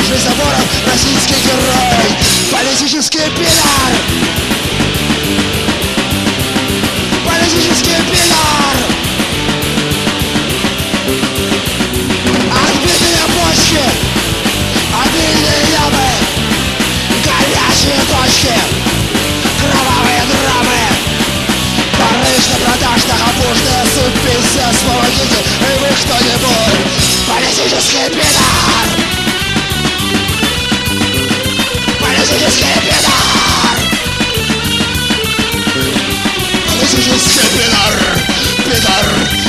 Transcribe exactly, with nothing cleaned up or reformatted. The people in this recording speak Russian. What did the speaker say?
стражей заборов, российский герой, политический пидор, политический пидор. Отбитые почки, обильные ямы, горячие точки, кровавые драмы, барыш на продажных, обужная суть, пиздец, помогите, и вы кто-нибудь, политический пидор, политический пидор, политический пидор, пидор.